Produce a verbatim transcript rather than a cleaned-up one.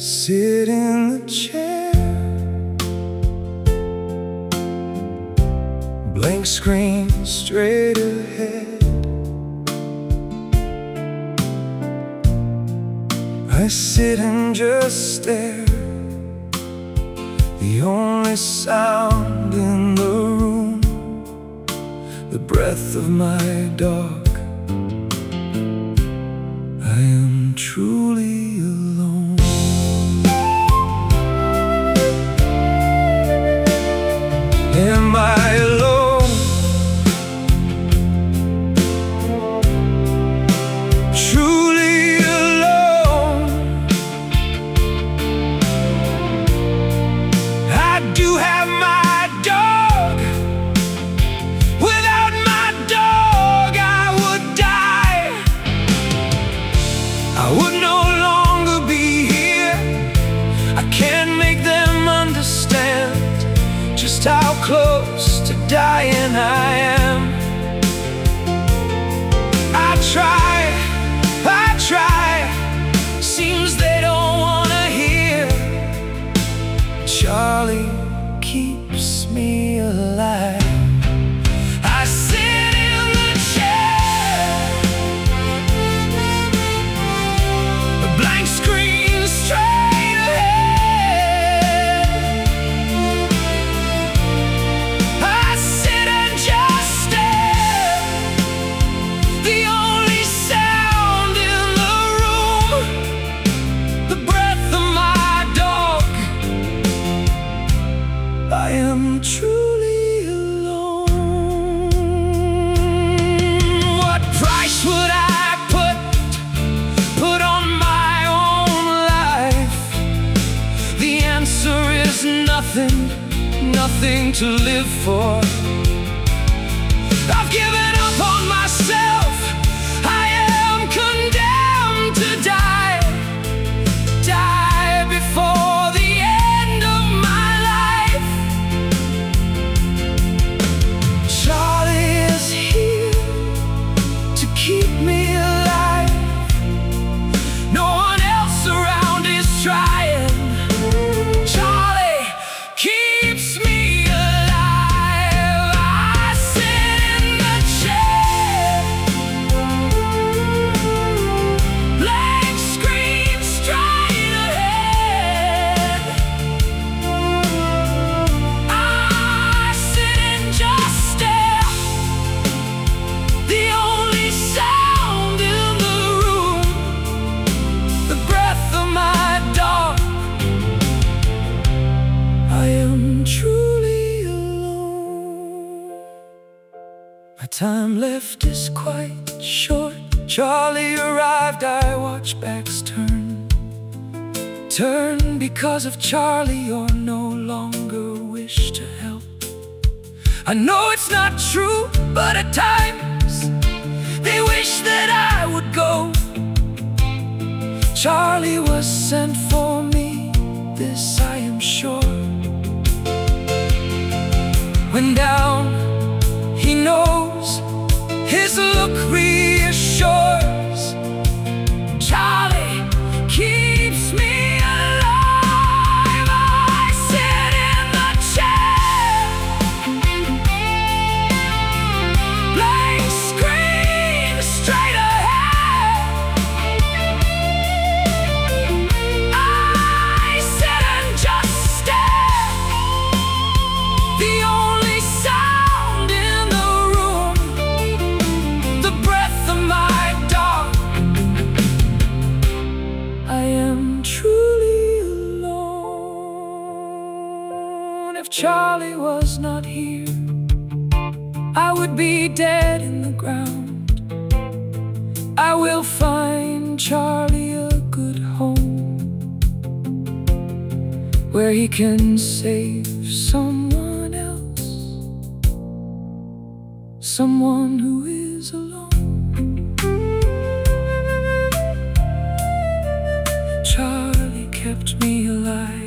sit in the chair, blank screen straight ahead. I sit and just stare. The only sound in the room, the breath of my dog. I am truly alone. Am I alone? Truly alone. I do have my dog. Without my dog I would die. I would no longer be here. I can't make them understand just how close to dying I am. I try, I try, seems they don't wanna hear. Charlie keeps me alive. I sit in the chair, a blank screen straight ahead. I sit and just stare. The only sound in the room, the breath of my dog. I am truly alone. What price would I put, put on my own life? The answer is nothing, nothing to live for. I've given up on myself. I am condemned to die, die before the end of my life. Charlie is here to keep me alive. No one else around is trying. Charlie keeps me alive. I sit in the chair, blank screen straight ahead. I sit and just stare. The only sound in the room, the breath of my dog. I am truly alone. My time left is quite short. Charlie arrived, I watch backs turn. Turn because of Charlie, or no longer wish to help. I know it's not true, but at times they wish that I would go. Charlie was sent for me, this I am sure. When down, he knows, his look reassures. Charlie keeps me alive. I sit in the chair, blank screen straight ahead. I sit and just stare. The only sound in the room, the breath of my dog. I am truly alone. If Charlie was not here, I would be dead in the ground. I will find Charlie a good home, where he can save someone else, someone who is alone. Charlie kept me alive.